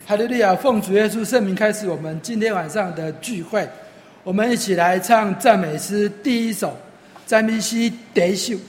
哈利路亚！奉主耶稣圣名开始我们今天晚上的聚会。我们一起来唱赞美诗第一首，赞美诗第一首。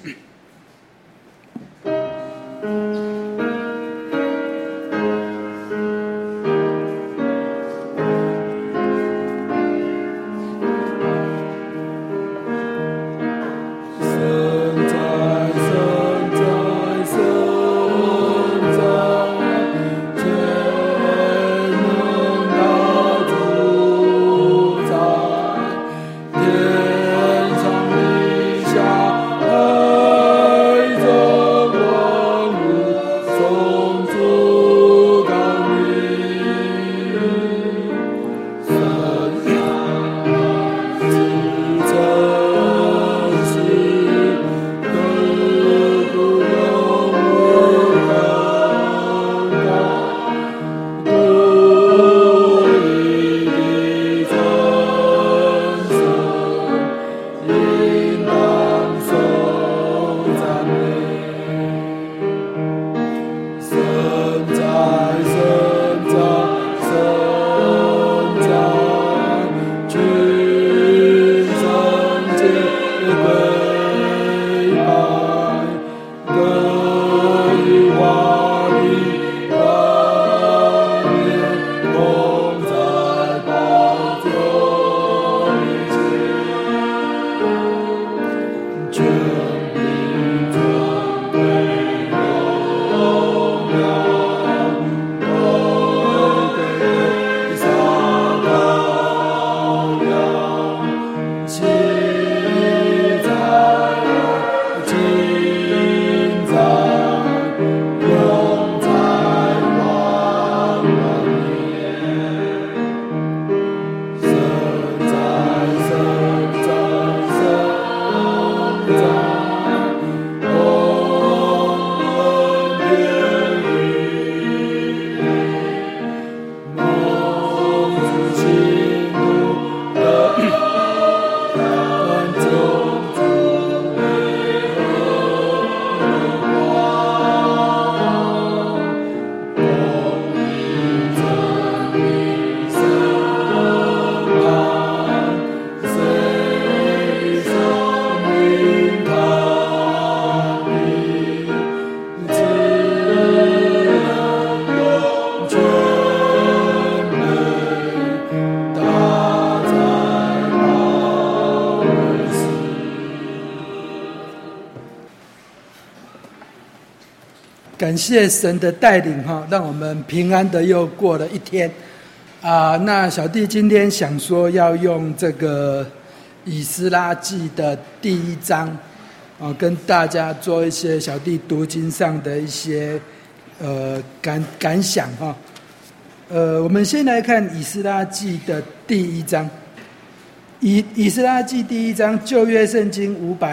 感谢神的带领让我们平安的又过了一天那小弟今天想说要用这个以斯拉记的第一章跟大家做一些小弟读经上的一些感想我们先来看以斯拉记的第一章。以斯拉记第一章，旧约圣经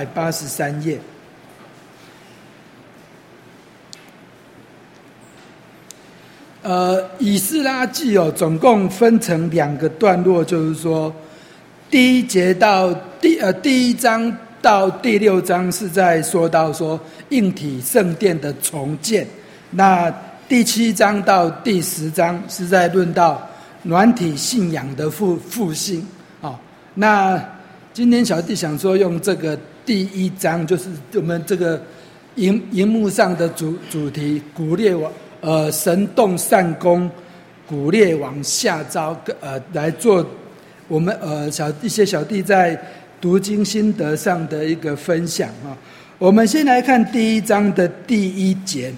583页。以斯拉记总共分成2个段落，就是说，第一章到第6章是在说到说硬体圣殿的重建，那第7章到第10章是在论到软体信仰的复兴那今天小弟想说用这个第1章，就是我们这个荧幕上的主题，古列王神动善功，古列王下诏来做我们一些小弟在读经心得上的一个分享我们先来看第1章的第1节。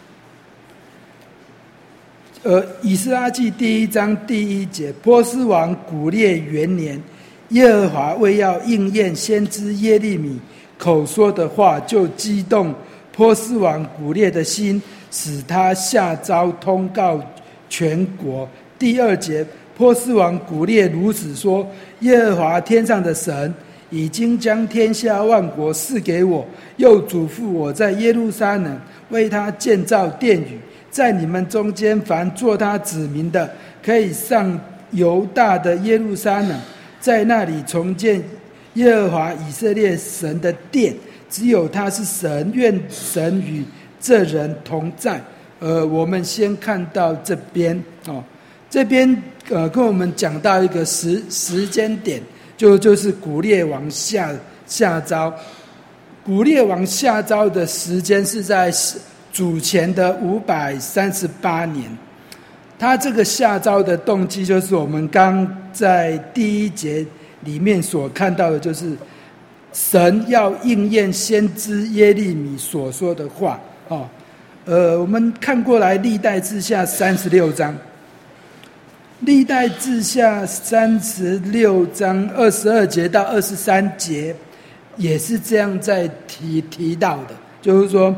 以斯拉记第1章第1节，波斯王古列元年，耶和华为要应验先知耶利米口说的话，就激动波斯王古列的心，使他下诏通告全国。第2节，波斯王古列如此说：耶和华天上的神已经将天下万国赐给我，又嘱咐我在耶路撒冷为他建造殿宇，在你们中间凡做他子民的，可以上犹大的耶路撒冷，在那里重建耶和华以色列神的殿，只有他是神，愿神与这人同在。我们先看到这边这边跟我们讲到一个时间点，就是古列王下诏。古列王下诏的时间是在主前的538年。他这个下诏的动机，就是我们刚在第1节里面所看到的，就是神要应验先知耶利米所说的话。我们看过来历代志下36章。历代志下36章22节到23节也是这样在提到的，就是说，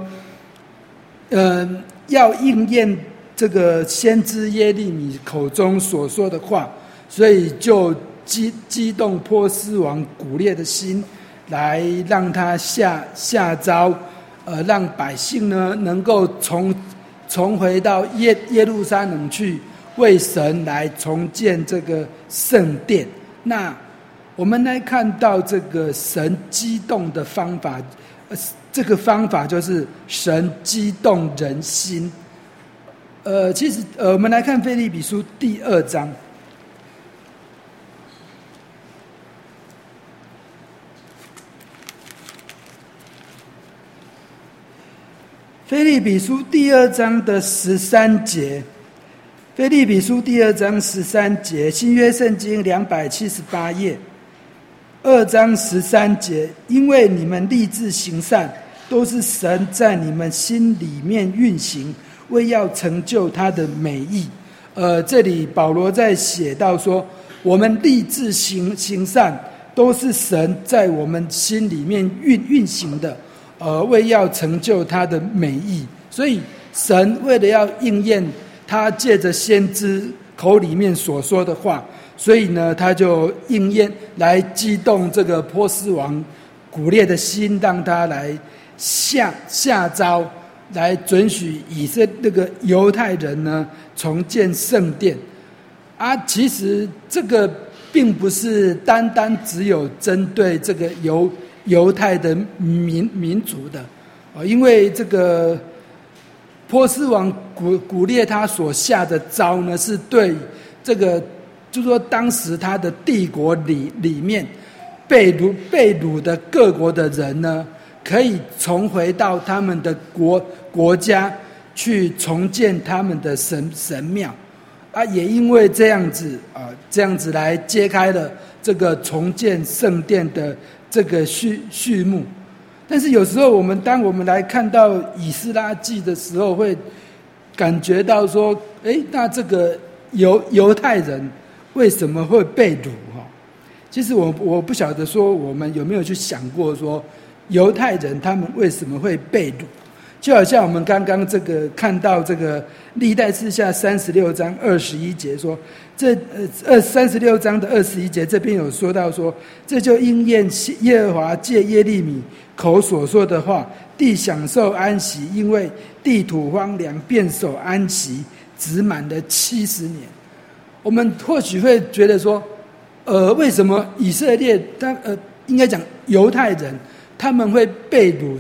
要应验这个先知耶利米口中所说的话，所以就激动波斯王古列的心，来让他下诏，让百姓呢能够重回到耶路撒冷去。为神来重建这个圣殿。那我们来看到这个神激动的方法，这个方法就是神激动人心。其实我们来看腓立比书第2章。腓立比书第2章的13节。腓立比书第2章13节，新约圣经278页，2章13节，因为你们立志行善，都是神在你们心里面运行，为要成就他的美意。这里保罗在写到说，我们立志行善，都是神在我们心里面运行的，为要成就他的美意。所以神为了要应验他借着先知口里面所说的话，所以呢，他就应验来激动这个波斯王古列的心，让他来下诏，来准许那个犹太人呢重建圣殿。其实这个并不是单单只有针对这个犹太的民族的，因为这个波斯王古列他所下的诏呢，是对这个，就是说当时他的帝国里面被掳的各国的人呢，可以重回到他们的国家去重建他们的神庙。也因为这样子来揭开了这个重建圣殿的这个序幕。但是有时候当我们来看到以斯拉记的时候，会感觉到说，那这个犹太人为什么会被掳？其实我不晓得说我们有没有去想过说，犹太人他们为什么会被掳？就好像我们刚刚这个看到这个历代志下36章21节说，这36章的21节这边有说到说，这就应验耶和华借耶利米口所说的话，地享受安息，因为地土荒凉，便守安息，只满了70年。我们或许会觉得说，为什么以色列应该讲犹太人他们会被掳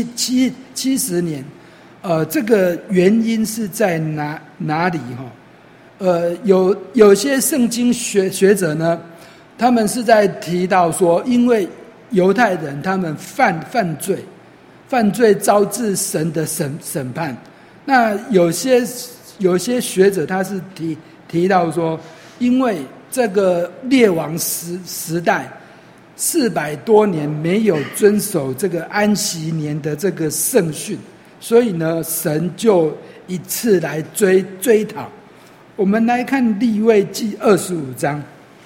70年？这个原因是在哪里？有些圣经学者呢，他们是在提到说，因为犹太人他们犯罪招致神的审判。那有些学者他是提到说，因为这个列王时代400多年没有遵守这个安息年的这个圣训，所以呢，神就一次来追讨。我们来看利未记25章。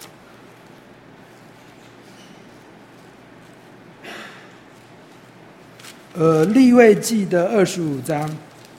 利未记的25章。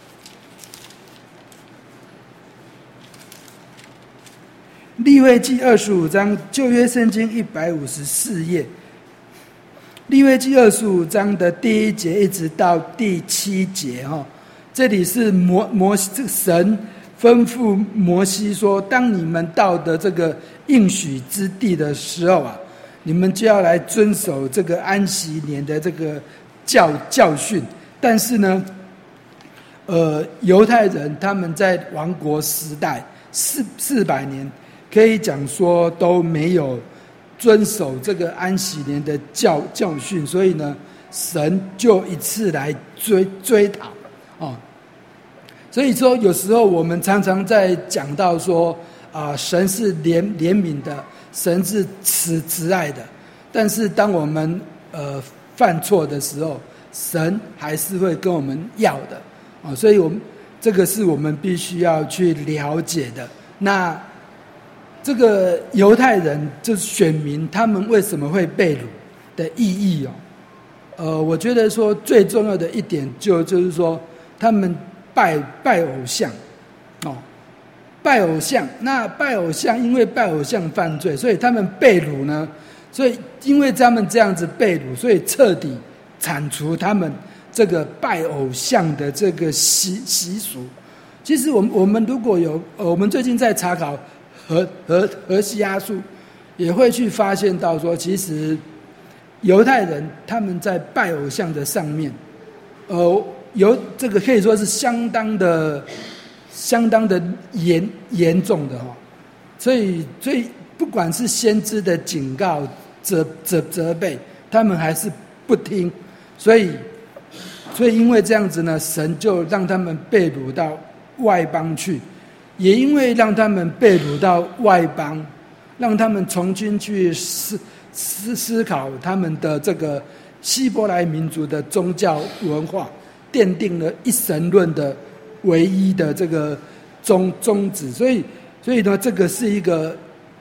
利未记25章，旧约圣经154页。利未记25章的第1节一直到第7节，这里是神吩咐摩西说，当你们到的这个应许之地的时候你们就要来遵守这个安息年的这个教训。但是呢，犹太人他们在亡国时代， 400年，可以讲说都没有遵守这个安息年的教训，所以呢，神就一次来追讨哦。所以说，有时候我们常常在讲到说神是怜悯的，神是慈爱的，但是当我们犯错的时候，神还是会跟我们要的所以这个是我们必须要去了解的。那这个犹太人就是选民，他们为什么会被掳的意义我觉得说最重要的一点就是说他们拜偶像拜偶像。那拜偶像，因为拜偶像犯罪，所以他们被掳呢。所以因为他们这样子被掳，所以彻底铲除他们这个拜偶像的这个习俗。其实我们如果有我们最近在查考何西阿书，也会去发现到说，其实犹太人他们在拜偶像的上面有这个可以说是相当的严重的所以不管是先知的警告责备，他们还是不听，所以因为这样子呢，神就让他们被掳到外邦去，也因为让他们被掳到外邦，让他们重新去思考他们的这个希伯来民族的宗教文化，奠定了一神论的唯一的这个宗旨。所以呢，这个是一个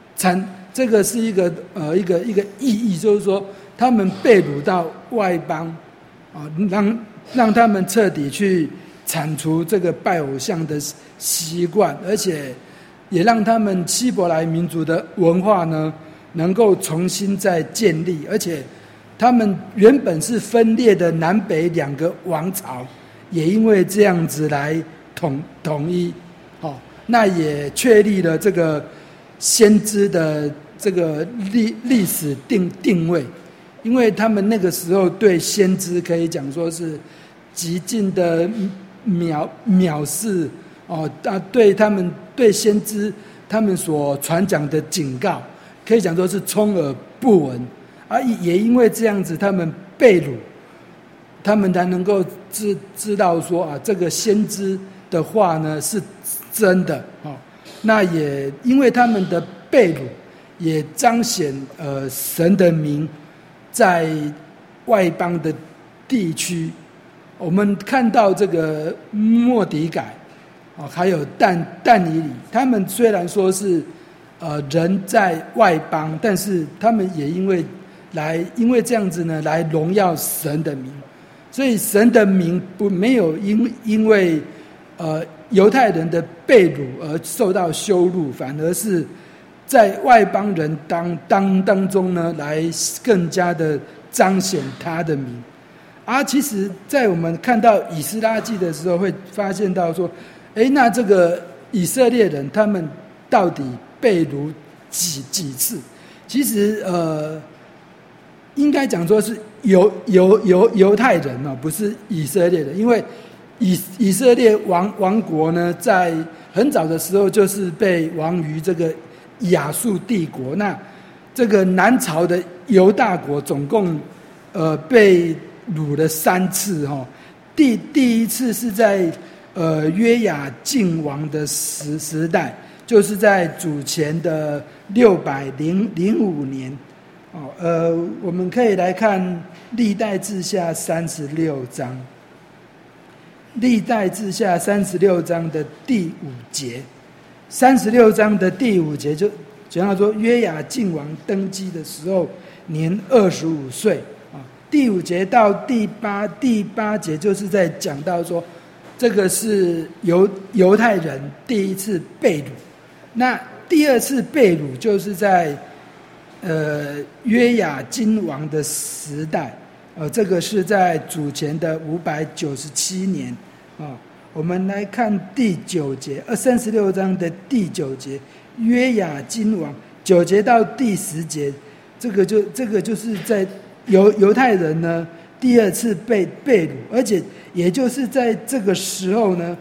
意义，就是说他们被掳到外邦让他们彻底去铲除这个拜偶像的习惯，而且也让他们希伯来民族的文化呢能够重新再建立。而且他们原本是分裂的南北两个王朝，也因为这样子来统一那也确立了这个先知的这个历史定位。因为他们那个时候对先知可以讲说是极尽的藐视对他们对先知他们所传讲的警告，可以讲说是充耳不闻也因为这样子，他们被掳，他们才能够知道说这个先知的话呢是真的那也因为他们的被掳，也彰显神的名在外邦的地区。我们看到这个末底改还有但以理，他们虽然说是人在外邦，但是他们也因为这样子呢来荣耀神的名。所以神的名没有因为犹太人的被掳而受到羞辱，反而是在外邦人当中呢来更加的彰显他的名。其实在我们看到以斯拉记的时候，会发现到说那这个以色列人他们到底被掳几次？其实应该讲说是犹太人不是以色列人。因为以色列王国呢在很早的时候就是被亡于这个亚述帝国。那这个南朝的犹大国总共被掳了3次第一次是在约雅敬王的时代，就是在主前的605年我们可以来看历代志下36章，历代志下36章的第5节，36章的第5节就讲到说，约雅敬王登基的时候年25岁第5节到第八节就是在讲到说，这个是犹太人第一次被掳。那第2次被掳就是在约雅金王的时代这个是在主前的597年我们来看第9节36章的第9节，约雅金王9节到第10节，这个就是在犹太人呢第2次被掳，而且也就是在这个时候呢，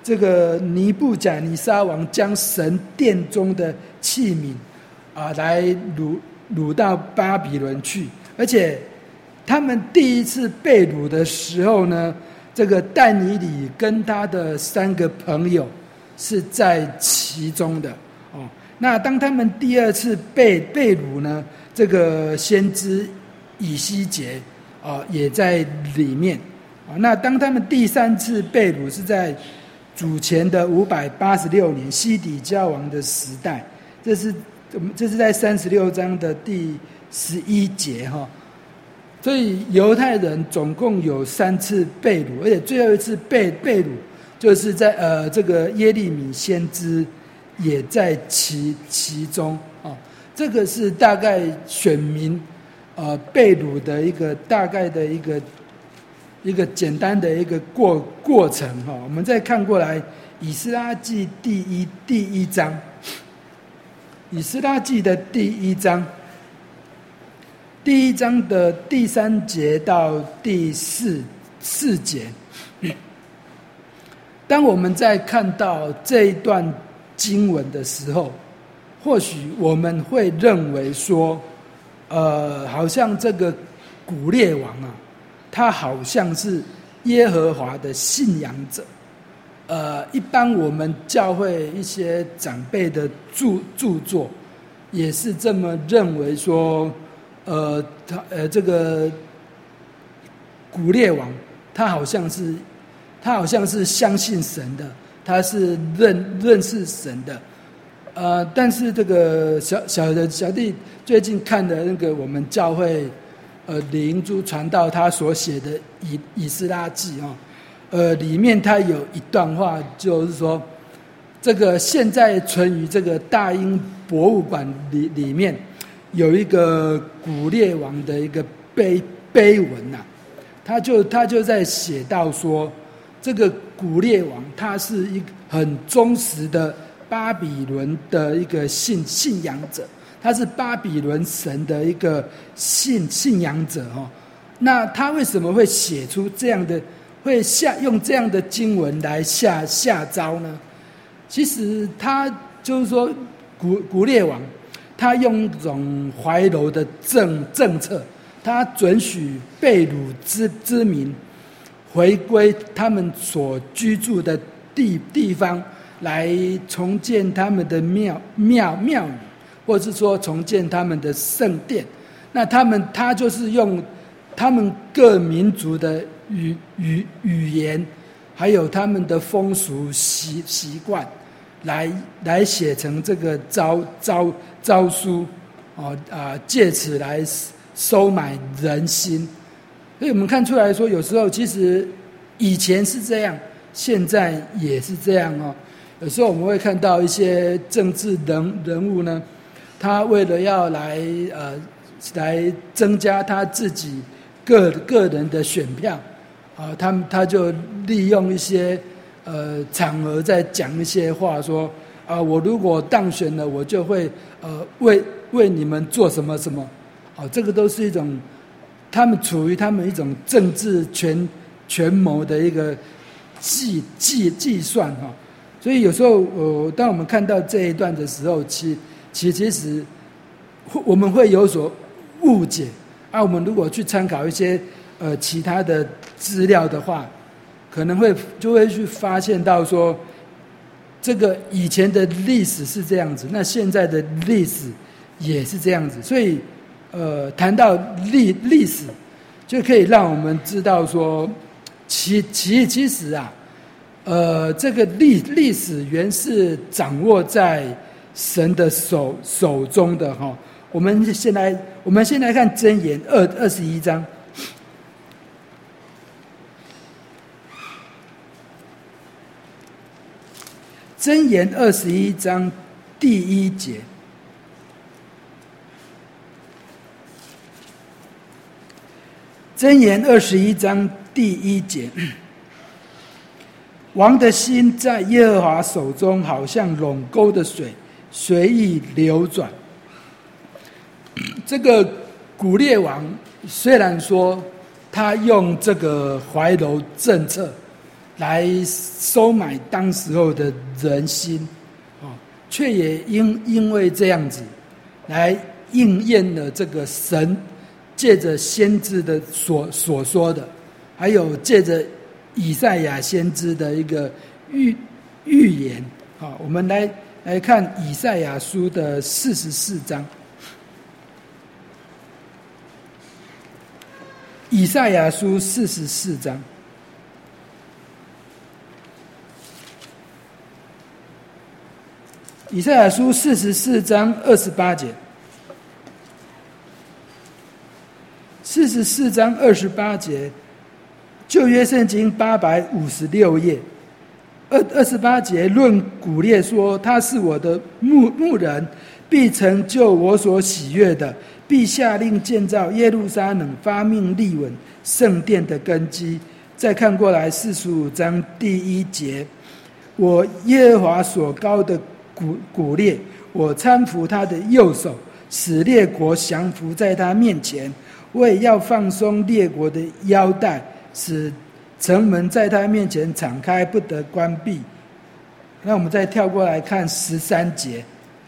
这个尼布甲尼撒王将神殿中的器皿来掳到巴比伦去，而且他们第一次被掳的时候呢，这个但以理跟他的3个朋友是在其中的那当他们第2次被掳呢，这个先知以西结也在里面那当他们第3次被掳是在主前的586年西底家王的时代，这是在36章的第11节所以犹太人总共有3次被掳，而且最后一次被掳就是在这个耶利米先知也在其中这个是大概选民被掳的一个大概的一个简单的一个过程我们再看过来以斯拉记第一章，以斯拉记的第1章的第3节到第4节，当我们在看到这一段经文的时候，或许我们会认为说好像这个古列王他好像是耶和华的信仰者一般我们教会一些长辈的著作也是这么认为说这个古列王他好像是相信神的，他是认识神的但是这个小弟最近看的那个我们教会李英珠传道他所写的以斯拉记里面他有一段话，就是说这个现在存于这个大英博物馆里面有一个古列王的一个碑文他就在写到说，这个古列王他是一个很忠实的巴比伦的一个信仰者，他是巴比伦神的一个信仰者那他为什么会写出这样的，会用这样的经文来下诏呢？其实他就是说古列王他用一种怀柔的政策，他准许被掳之民回归他们所居住的地方，来重建他们的庙宇，或是说重建他们的圣殿。那他就是用他们各民族的语言，还有他们的风俗习惯，来写成这个诏书借此来收买人心。所以我们看出来说，有时候其实以前是这样，现在也是这样有时候我们会看到一些政治人物呢，他为了要来增加他自己个人的选票他就利用一些场合在讲一些话，说我如果当选了，我就会为你们做什么什么这个都是一种他们处于他们一种政治权谋的一个计算所以有时候当我们看到这一段的时候，其实我们会有所误解我们如果去参考一些其他的资料的话，可能就会去发现到说，这个以前的历史是这样子，那现在的历史也是这样子。所以谈到历史，就可以让我们知道说，其实这个历史原是掌握在神的手中的我们先来看箴言21章。箴言21章第1节。箴言21章第1节。王的心在耶和华手中，好像垄沟的水，随意流转。这个古列王虽然说他用这个怀柔政策来收买当时候的人心，却也因为这样子，来应验了这个神借着先知的所说的，还有借着以赛亚先知的一个预言。我们来看以赛亚书的44章。以赛亚书44章。以赛亚书44章28节。44章28节，旧约圣经856页，28节论古列说：“他是我的牧人，必成就我所喜悦的，必下令建造耶路撒冷，发命立稳圣殿的根基。”再看过来45章第1节，我耶和华所膏的古列，我搀扶他的右手，使列国降服在他面前。我也要放松列国的腰带，使城门在他面前敞开，不得关闭。那我们再跳过来看13节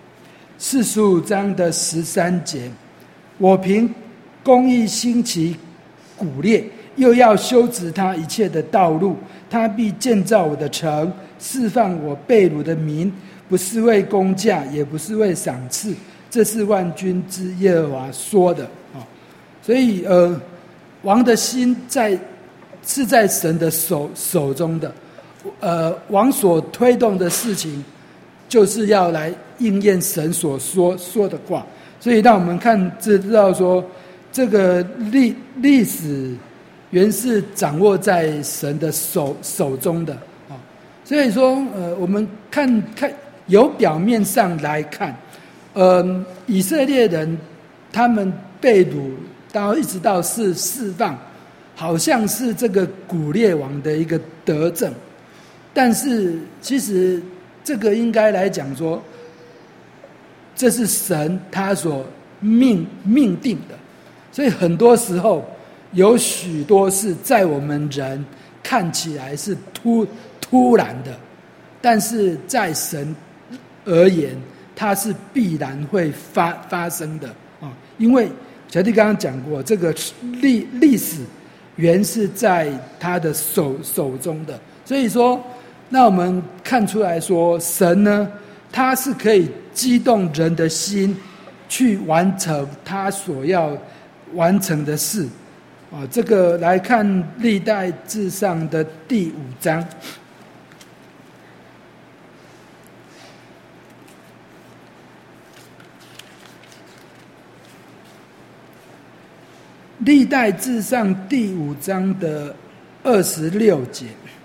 ，45章的13节，我凭公义兴起古列，又要修直他一切的道路，他必建造我的城，释放我被掳的民，不是为工价，也不是为赏赐，这是万军之耶和华说的。所以王的心是在神的手中的，王所推动的事情就是要来应验神所说的话。所以让我们知道说，这个历史原是掌握在神的手中的。所以说我们看由表面上来看，以色列人他们被掳到一直到释放，好像是这个古列王的一个德政，但是其实这个应该来讲说，这是神他所命定的。所以很多时候有许多事在我们人看起来是突然的，但是在神而言，它是必然会发生的。因为小弟刚刚讲过，这个历史原是在他的手中的，所以说，那我们看出来说，神呢，他是可以激动人的心，去完成他所要完成的事。这个来看历代志上的第5章。历代志上第5章的26节，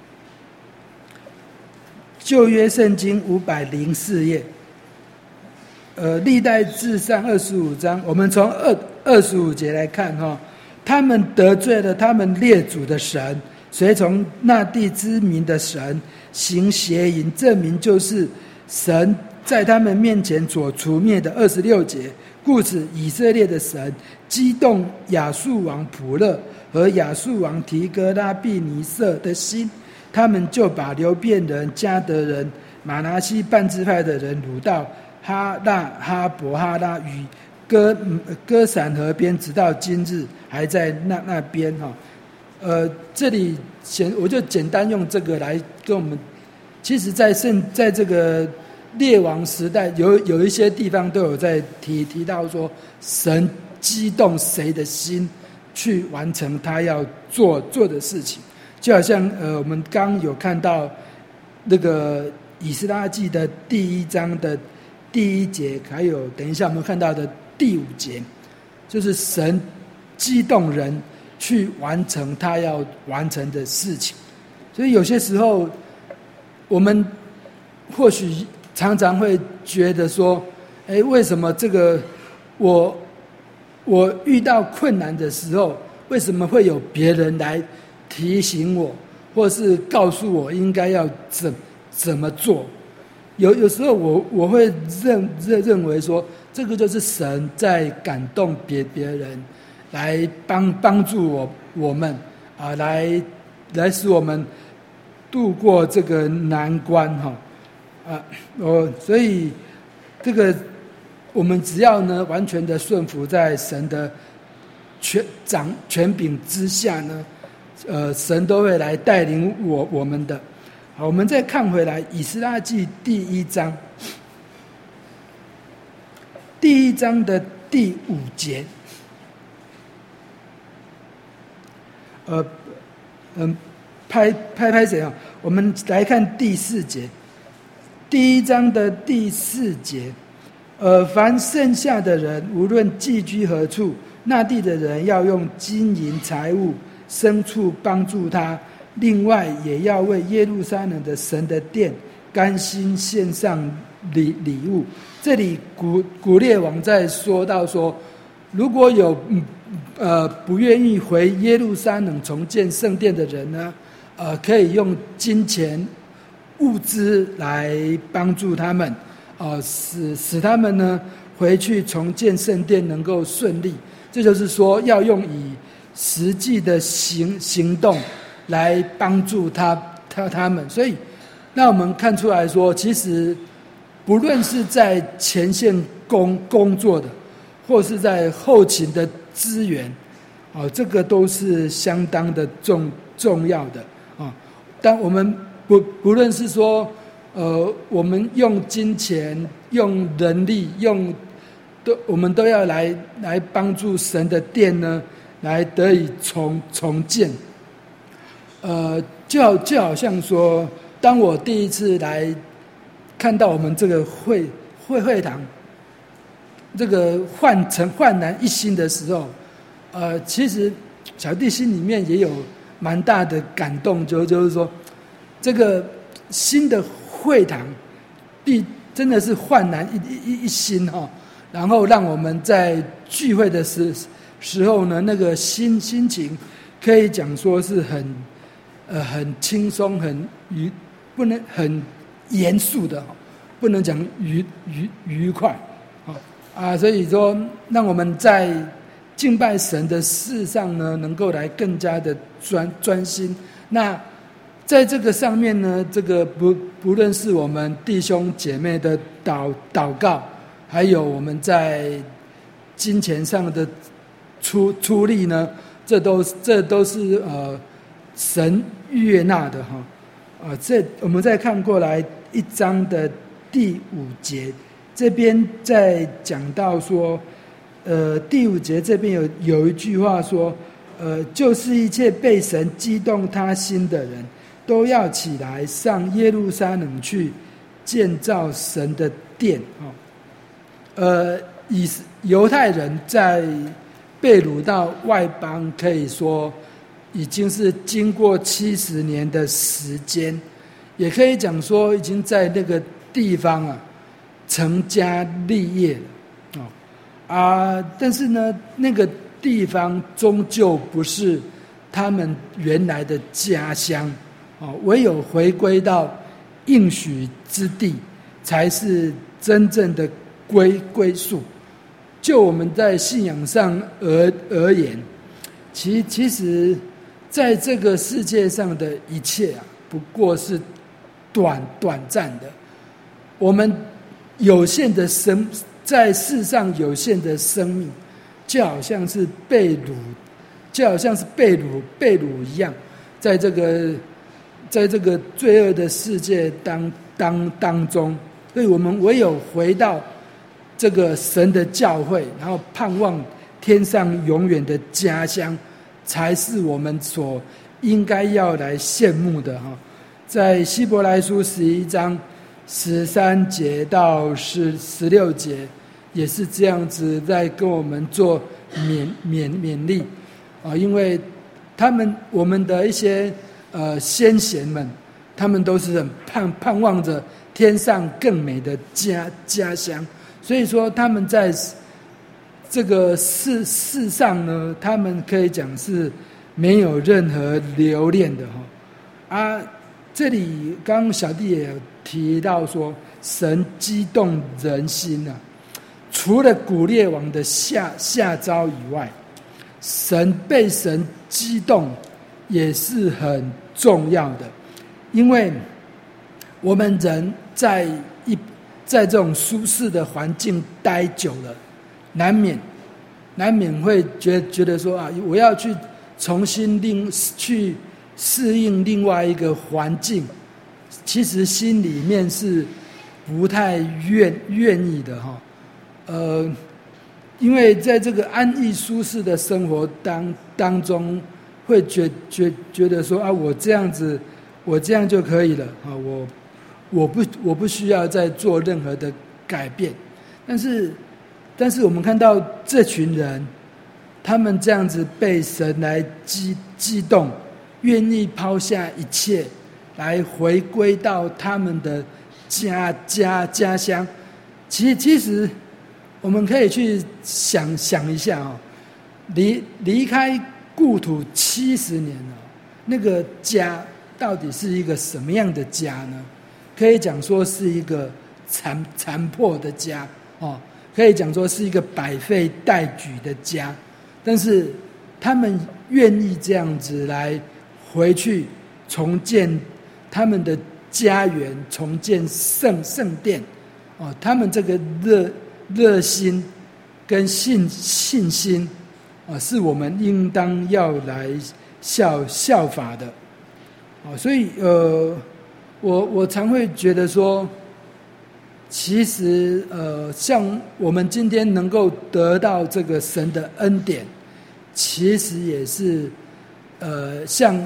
旧约圣经504页。历代志上25章，我们从25节来看哈，他们得罪了他们列祖的神，随从那地之民的神行邪淫，证明就是神在他们面前所除灭的。26节，故此以色列的神激动亚述王普勒和亚述王提哥拉毕尼色的心，他们就把流便人、迦得人、马拿西半支派的人掳到哈拉、哈伯哈拉与歌闪河边，直到今日还在那边。这里我就简单用这个来跟我们，其实在这个列王时代，有一些地方都有在提到说，神激动谁的心去完成他要做的事情。就好像我们刚有看到那个以斯拉记的第1章的第1节，还有等一下我们看到的第5节，就是神激动人去完成他要完成的事情。所以有些时候我们或许常常会觉得说，为什么这个我遇到困难的时候，为什么会有别人来提醒我，或是告诉我应该要怎么做？有时候我会认为说，这个就是神在感动别人，来帮助我们啊，来使我们度过这个难关所以这个我们只要呢完全的顺服在神的权柄之下呢，神都会来带领我们的。好，我们再看回来以斯拉记第1章，第1章的第5节。拍谁啊？我们来看第4节，第1章的第4节。凡剩下的人，无论寄居何处，那地的人要用金银财物、牲畜帮助他。另外，也要为耶路撒冷的神的殿甘心献上礼物。这里古列王在说到说，如果有不愿意回耶路撒冷重建圣殿的人呢，可以用金钱、物资来帮助他们。使他们呢回去重建圣殿能够顺利，这就是说要用以实际的行动来帮助他们。所以让我们看出来说，其实不论是在前线工作的，或是在后勤的资源，这个都是相当的重要的但我们不论是说我们用金钱、用人力、我们都要来帮助神的殿呢，来得以重建。就好像说，当我第一次来看到我们这个会堂这个焕然一新的时候，其实小弟心里面也有蛮大的感动，就是说这个新的会堂真的是焕然一新然后让我们在聚会的时候呢，那个心情可以讲说是很轻松、不能很严肃的，不能讲愉快所以说让我们在敬拜神的事上呢，能够来更加的专心。那在这个上面呢，这个不论是我们弟兄姐妹的祷告，还有我们在金钱上的出力呢，这都是神悦纳的我们再看过来1章的第5节，这边在讲到说，第5节这边有一句话说，就是一切被神激动他心的人，都要起来上耶路撒冷去建造神的殿犹太人在被掳到外邦，可以说已经是经过70年的时间，也可以讲说已经在那个地方成家立业了但是呢，那个地方终究不是他们原来的家乡唯有回归到应许之地，才是真正的归宿。就我们在信仰上而言，其实在这个世界上的一切不过是短暂的。我们有限的在世上有限的生命，就好像是被掳一样，在这个罪恶的世界当中，所以我们唯有回到这个神的教会，然后盼望天上永远的家乡，才是我们所应该要来羡慕的在希伯来书11章13节到16节，也是这样子在跟我们做勉励因为我们的一些先贤们，他们都是很盼望着天上更美的家乡，所以说他们在这个世上呢，他们可以讲是没有任何留恋的这里刚刚小弟也有提到说，神激动人心除了古列王的下诏以外，被神激动也是很重要的。 因为我们人在这种舒适的环境待久了，难免会觉得说啊，我要去重新去适应另外一个环境，其实心里面是不太愿意的哈。因为在这个安逸舒适的生活当中，会觉得说啊，我这样就可以了啊，我不需要再做任何的改变。但是我们看到这群人，他们这样子被神来激动，愿意抛下一切，来回归到他们的家乡。其实我们可以去想一下哦，离开故土70年了，那个家到底是一个什么样的家呢？可以讲说是一个残破的家哦，可以讲说是一个百废待举的家。但是他们愿意这样子来回去重建他们的家园，重建圣殿哦，他们这个热心跟信心啊，是我们应当要来效法的啊。所以我常会觉得说，其实像我们今天能够得到这个神的恩典，其实也是像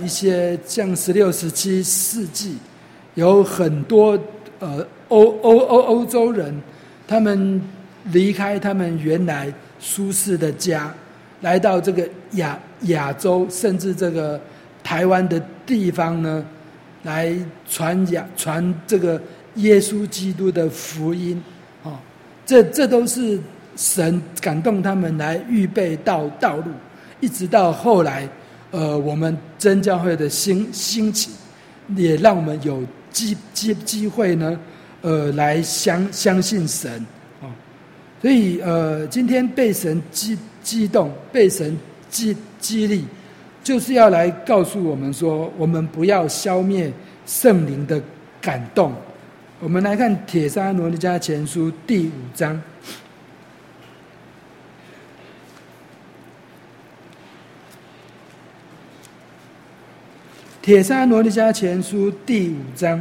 16、17世纪有很多欧洲人，他们离开他们原来舒适的家，来到这个亚洲，甚至这个台湾的地方呢，来传这个耶稣基督的福音哦，这都是神感动他们来预备道路，一直到后来我们真教会的兴起，也让我们有机会呢来相信神哦。所以今天被神激动，被神激励，就是要来告诉我们说，我们不要消灭圣灵的感动。我们来看《帖撒罗尼迦前书》第5章。《帖撒罗尼迦前书》第5章，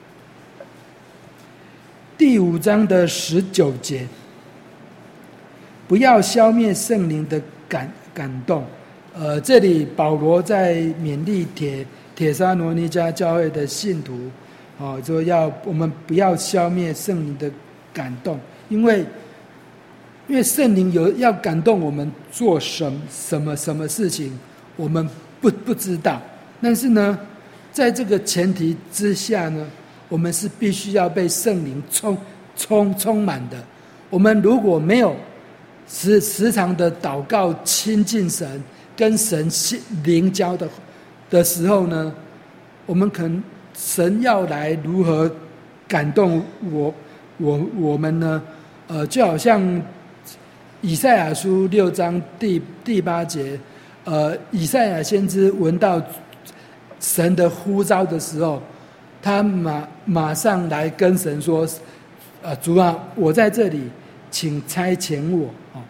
第5章的19节，不要消灭圣灵的感动。这里保罗在勉励帖撒罗尼迦教会的信徒，说我们不要消灭圣灵的感动，因为圣灵要感动我们做什么事情，我们不知道。但是呢，在这个前提之下呢，我们是必须要被圣灵充满的。我们如果没有时常的祷告亲近神，跟神灵交的时候呢，我们可能神要来如何感动我们呢？就好像以赛亚书6章第8节，以赛亚先知闻到神的呼召的时候，他马上来跟神说：主啊，我在这里，请差遣我。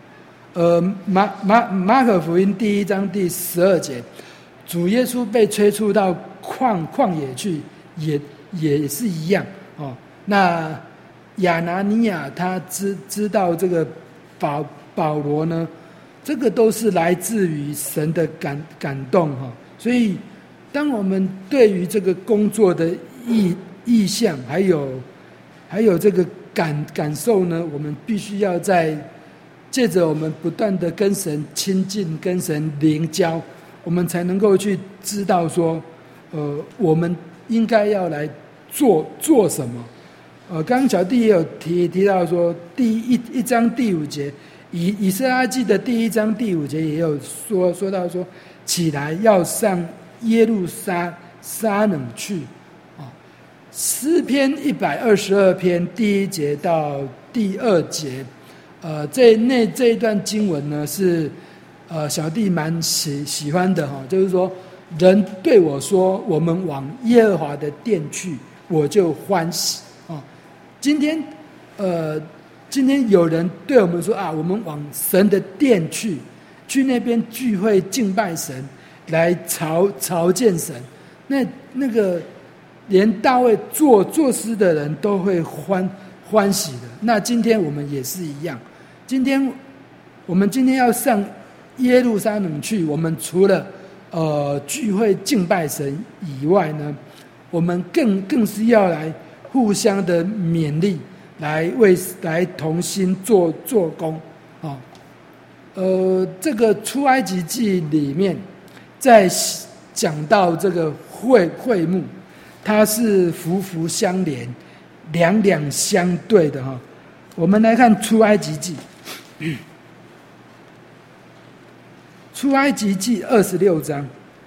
马可福音第1章第12节，主耶稣被催促到旷野去，也是一样哦。那亚拿尼亚他知道这个保罗呢，这个都是来自于神的感动哈。所以，当我们对于这个工作的意向，还有这个感受呢，我们必须要借着我们不断的跟神亲近，跟神灵交，我们才能够去知道说，我们应该要来做什么。刚刚小弟也有提到说，第一章第5节，以斯拉记的第1章第5节也有说到说，起来要上耶路撒冷去。诗篇122篇第1节到第2节，这一段经文呢是小弟蛮喜欢的哈，就是说人对我说：“我们往耶和华的殿去，我就欢喜。”今天有人对我们说啊，我们往神的殿去那边聚会敬拜神，来朝见神。那个连大卫作诗的人都会欢喜的。那今天我们也是一样。我们今天要上耶路撒冷去，我们除了聚会敬拜神以外呢，我们更是要来互相的勉励，来同心做工啊。这个出埃及记里面，在讲到这个会幕，它是福相连，两相对的哈。我们来看出埃及记，出埃及记26章。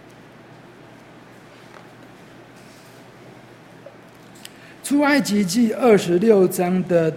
出埃及记26章的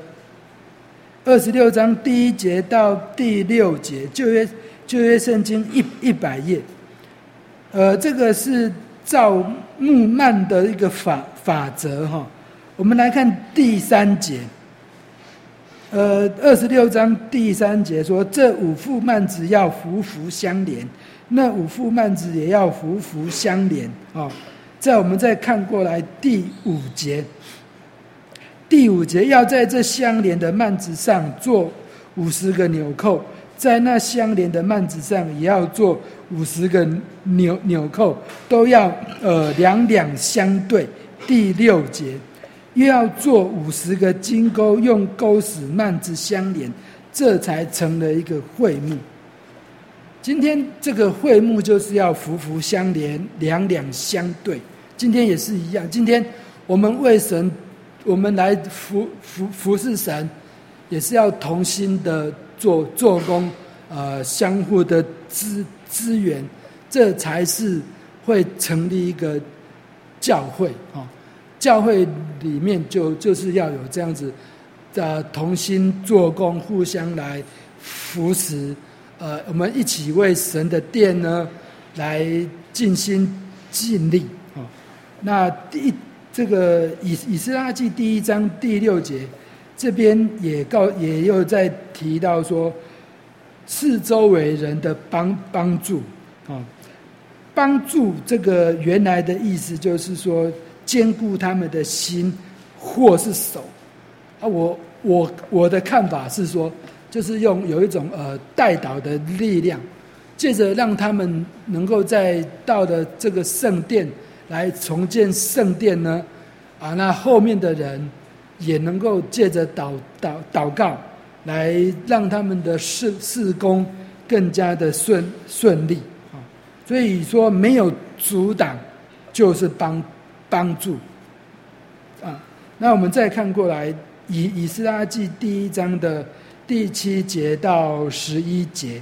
26章第1节到第6节，旧约圣经100页。这个是照木幔的一个法则哈。我们来看第3节。26章第3节说：“这5副幔子要福相连，那5副幔子也要福相连。”我们再看过来第5节。第5节要在这相连的幔子上做50个纽扣，在那相连的幔子上也要做50个纽扣，都要两相对。第6节又要做50个金钩，用钩使幔子相连，这才成了一个会幕。今天这个会幕就是要福相连，两相对。今天也是一样，今天我们为神，我们来服侍神，也是要同心的做工，相互的资源，这才是会成立一个教会啊。教会里面就是要有这样子同心做工，互相来扶持，我们一起为神的殿呢来尽心尽力啊。那这个以斯拉记第1章第6节，这边也又在提到说，四周围人的帮助啊，帮助这个原来的意思就是说，兼顾他们的心或是手啊。我的看法是说，就是有一种代祷的力量，借着让他们能够到了这个圣殿来重建圣殿呢，那后面的人也能够借着祷告，来让他们的事工更加的顺利啊。所以说，没有阻挡就是帮助啊。那我们再看过来，以斯拉记第1章的第7节到11节，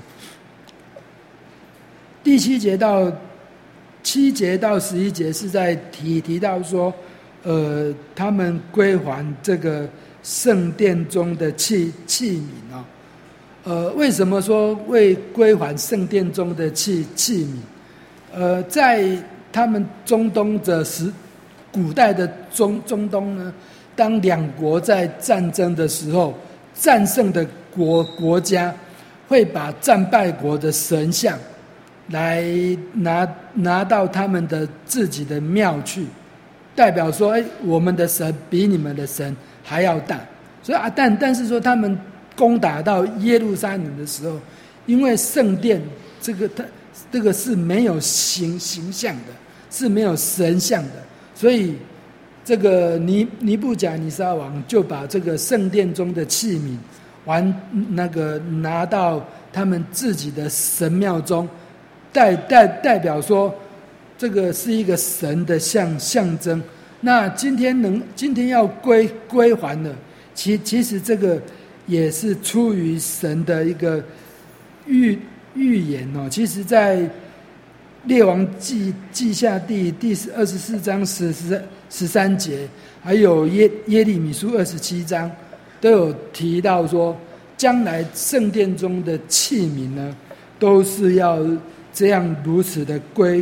第7节到11节是在提到说，他们归还这个圣殿中的器皿啊。为什么说为归还圣殿中的器皿？在他们中东的古代的中东呢，当两国在战争的时候，战胜的国家会把战败国的神像来拿到他们的自己的庙去，代表说，我们的神比你们的神还要大。所以但是说，他们攻打到耶路撒冷的时候，因为圣殿这个是没有形象的，是没有神像的，所以这个尼布甲尼撒王就把这个圣殿中的器皿拿到他们自己的神庙中，代表说这个是一个神的象征。那今天要归还了，其实这个也是出于神的一个预言哦。其实在列王记下第24章13节，还有耶利米书27章，都有提到说，将来圣殿中的器皿呢，都是要这样如此的归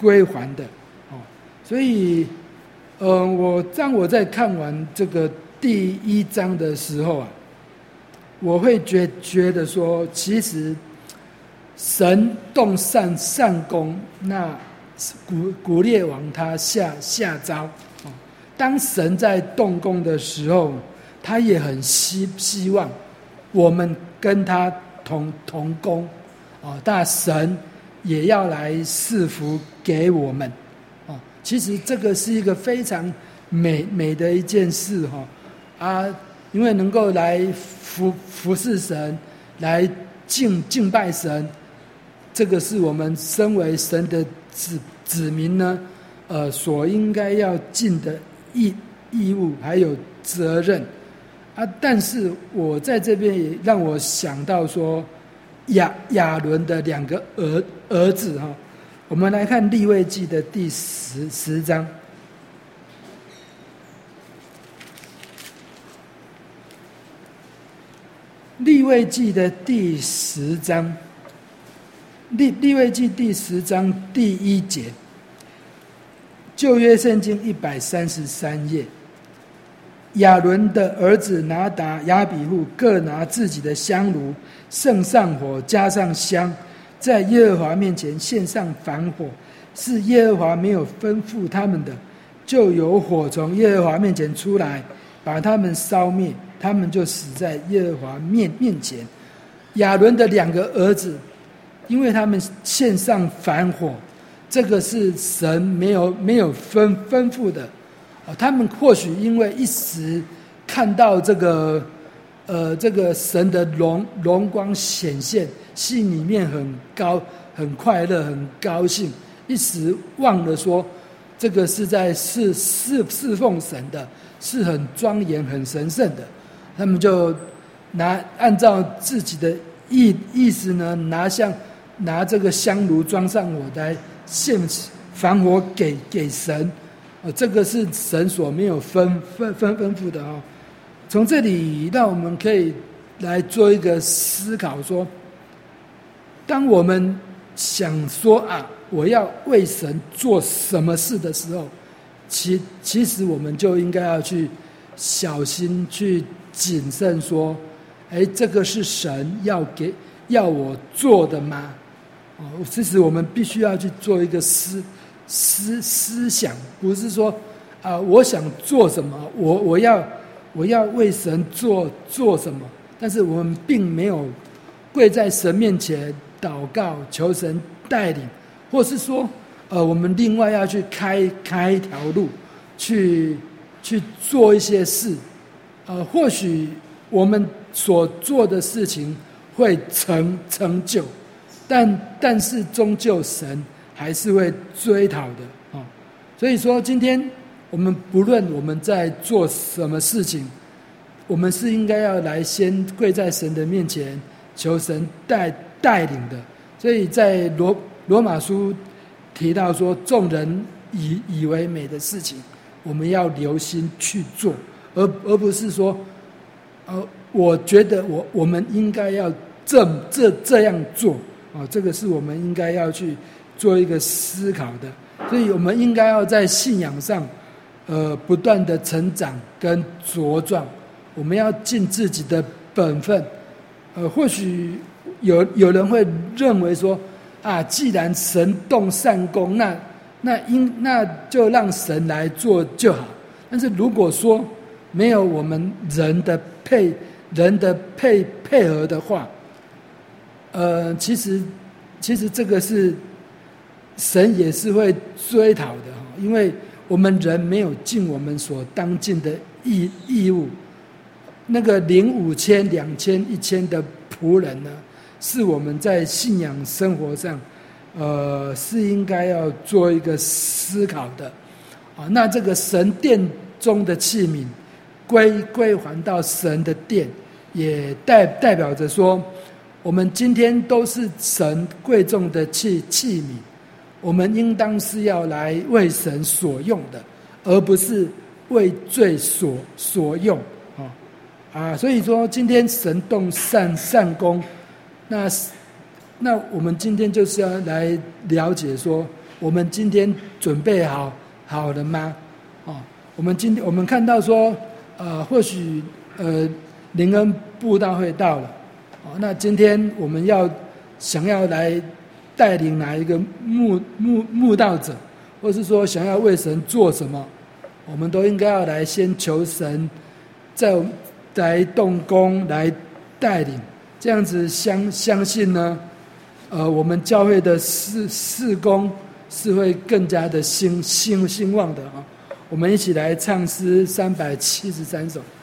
归还的。所以当我在看完这个第1章的时候啊，我会觉得说，其实神动善功，那古列王他下诏。当神在动工的时候，他也很希望我们跟他同工，但神也要来赐福给我们。其实这个是一个非常美的一件事因为能够来服侍神，来敬拜神，这个是我们身为神的子民呢，所应该要尽的义务还有责任但是我在这边也让我想到说亚伦的2个儿子我们来看利未记的第10章。利未记的第10章，利未记第10章第1节，旧约圣经133页。亚伦的儿子拿达、亚比户各拿自己的香炉，盛上火，加上香，在耶和华面前献上燔火，是耶和华没有吩咐他们的，就有火从耶和华面前出来，把他们烧灭，他们就死在耶和华面前。亚伦的2个儿子，因为他们献上燔火，这个是神没有吩咐的。他们或许因为一时看到这个神的荣光显现，心里面很快乐，很高兴，一时忘了说这个是在侍奉神的，是很庄严很神圣的。他们就按照自己的意思呢，拿这个香炉装上火来献燔火给神。这个是神所没有吩咐的从这里让我们可以来做一个思考说，当我们想说我要为神做什么事的时候，其实我们就应该要去小心去谨慎说，这个是神要我做的吗？其实我们必须要去做一个思想，不是说我想做什么，我要为神做什么，但是我们并没有跪在神面前祷告求神带领，或是说我们另外要去开一条路去做一些事，或许我们所做的事情会成就，但是终究神还是会追讨的所以说今天我们不论我们在做什么事情，我们是应该要来先跪在神的面前求神带领的。所以在罗马书提到说，众人以为美的事情，我们要留心去做，而不是说我觉得我们应该要这样做这个是我们应该要去做一个思考的。所以我们应该要在信仰上不断的成长跟茁壮，我们要尽自己的本分。或许有人会认为说既然神动善功，那就让神来做就好。但是如果说没有我们人的配合的话，其实这个是神也是会追讨的因为我们人没有尽我们所当尽的义务。那个领5000、2000、1000的仆人呢，是我们在信仰生活上是应该要做一个思考的那这个神殿中的器皿归还到神的殿，也代表着说，我们今天都是神贵重的器皿，我们应当是要来为神所用的，而不是为罪所用所以说今天神动善功，那我们今天就是要来了解说， 我们今天准备好了吗？哦，我们看到说，或许灵恩布道会到了，哦，那今天我们想要来带领哪一个慕道者，或是说想要为神做什么，我们都应该要来先求神，再来动工来带领，这样子相信呢，我们教会的事工是会更加的兴旺的啊！我们一起来唱诗373首。